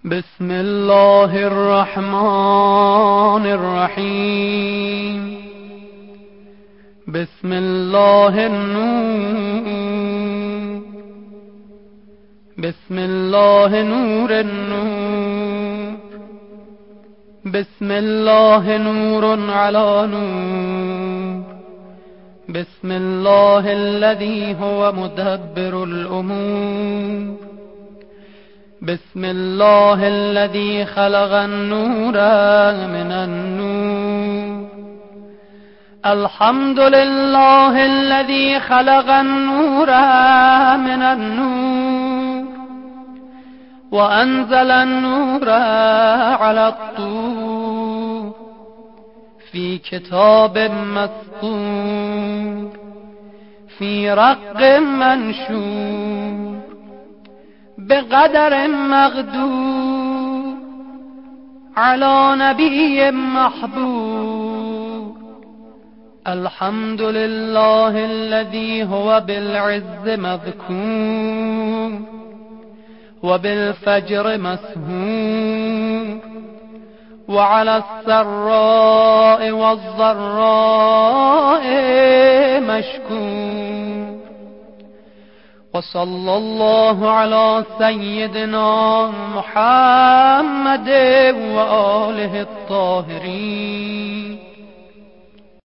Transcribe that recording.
بسم الله الرحمن الرحيم. بسم الله النور. بسم الله نور النور. بسم الله نور على نور. بسم الله الذي هو مدبر الأمور. بسم الله الذي خلق النور من النور. الحمد لله الذي خلق النور من النور وأنزل النور على الطور في كتاب مسطور في رق منشور بقدر مقدور على نبي محبوب. الحمد لله الذي هو بالعز مذكور وبالفجر مسهور وعلى السراء والضراء مشكور. وصلى الله على سيدنا محمد وآله الطاهرين